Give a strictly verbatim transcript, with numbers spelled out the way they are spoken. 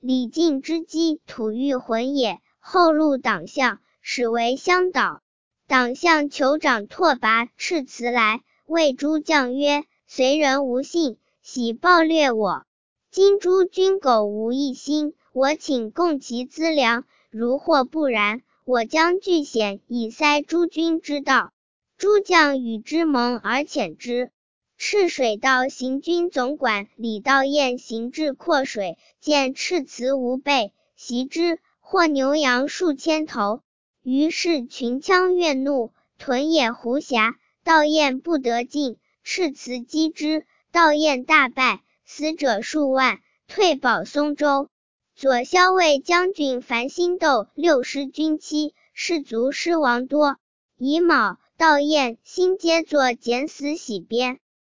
李靖之机，吐欲浑也。后入党项，始为乡导。党项酋长拓跋赤辞来，谓诸将曰：随人无信，喜暴掠我。今诸军苟无一心，我请供其资粮，如或不然，我将据险以塞诸军之道。诸将与之盟而遣之。赤水道行军总管李道彦行至阔水，见赤辞无备，袭之，获牛羊数千头。于是群羌越怒，屯野胡峡，道彦不得进，赤辞击之，道彦大败，死者数万，退保松州。左骁卫将军樊兴斗六师军期，士卒尸亡多。乙卯，道彦、辛皆作减死洗边。